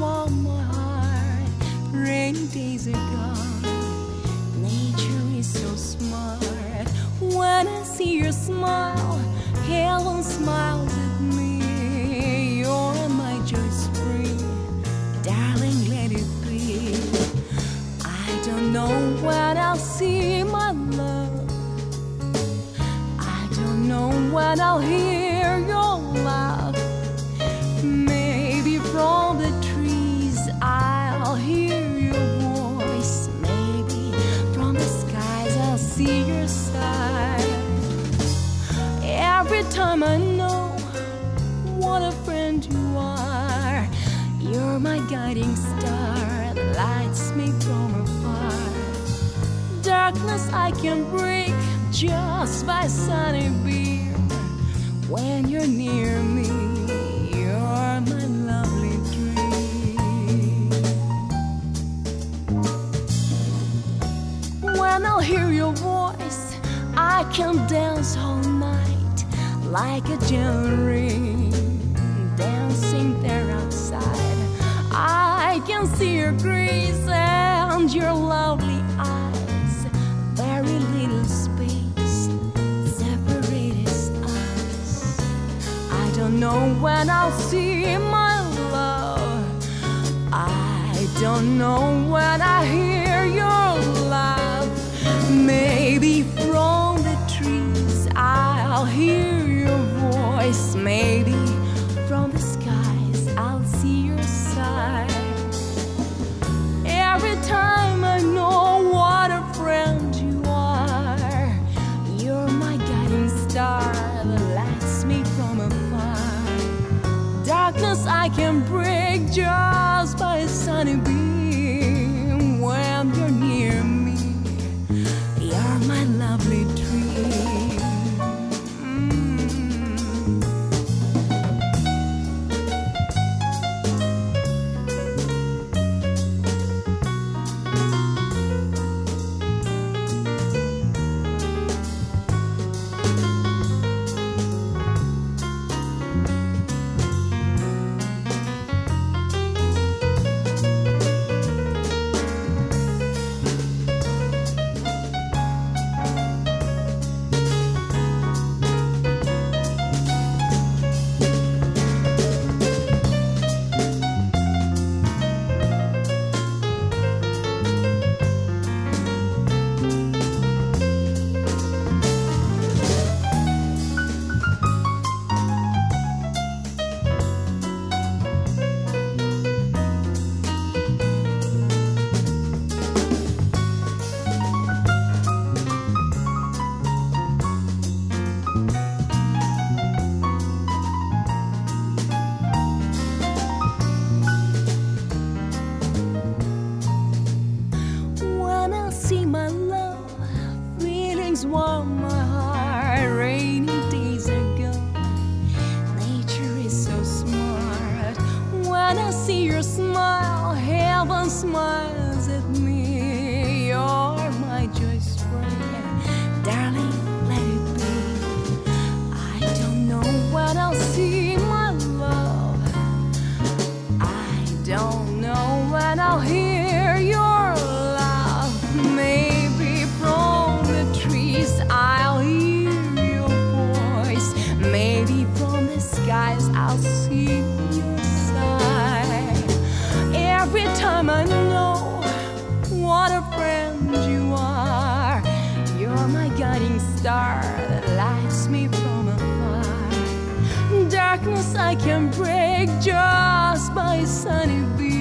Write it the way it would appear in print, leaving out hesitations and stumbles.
warm my heart. Rainy days are gone. Nature is so smart. When I see your smile, heaven smiles at me. You're my joy spring, darling, let it be. I don't know when I'll see my love. I don't know when I'll hear your laugh. Maybe from the trees I'll hear your voice. Maybe from the skies I'll see your side. Every time I know what a friend you are. You're my guiding star that lights me from afar. Darkness I can break just by sunny beam. When you're near me, you're my lovely dream. When I'll hear your voice, I can dance all night like a gentle ring dancing there outside. I can see your grace and your lovely eyes. Very little space separates us. I don't know when I'll see my love. I don't know when I hear your laugh. Maybe from the trees I'll hear your voice. Maybe from the skies I'll see your side. Every time I know what a friend you are. You're my guiding star that lights me from afar. Darkness I can break just by a sunny beam. When you're near me, you're my lovely dream. Warm my heart, rainy days are gone. Nature is so smart. When I see your smile, heaven smiles at me. You're my joy spring, darling, let it be. I don't know when I'll see my love. I don't know when I'll hear your laugh. Maybe from the trees I'll hear your voice. Maybe from the skies I'll see your side. Every time I know what a friend you are. You're my guiding star that lights me from afar. Darkness I can break just by sunny beam.